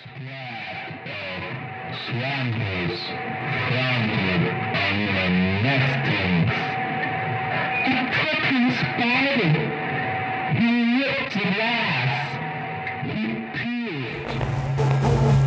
Squad of swampers crowded on the nestings. A talking spider. He licked the glass. He peeled.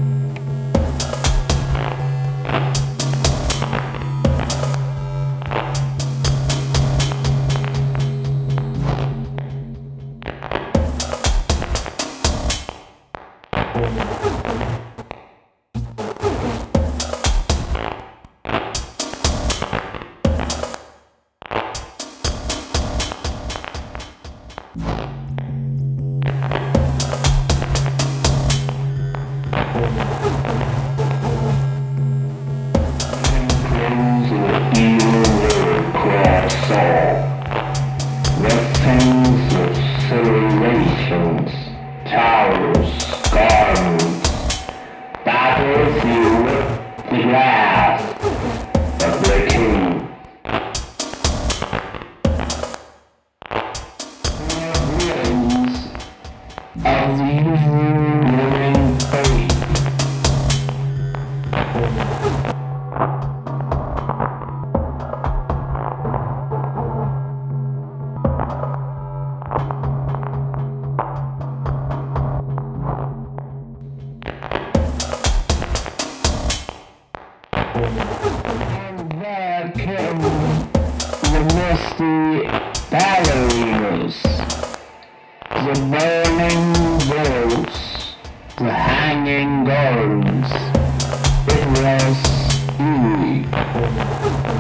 Towers, gardens, battlefield, the grass of the king. Winds of the human fate. And there came the misty ballerinas, the burning bulls, the hanging gardens. It was eerie.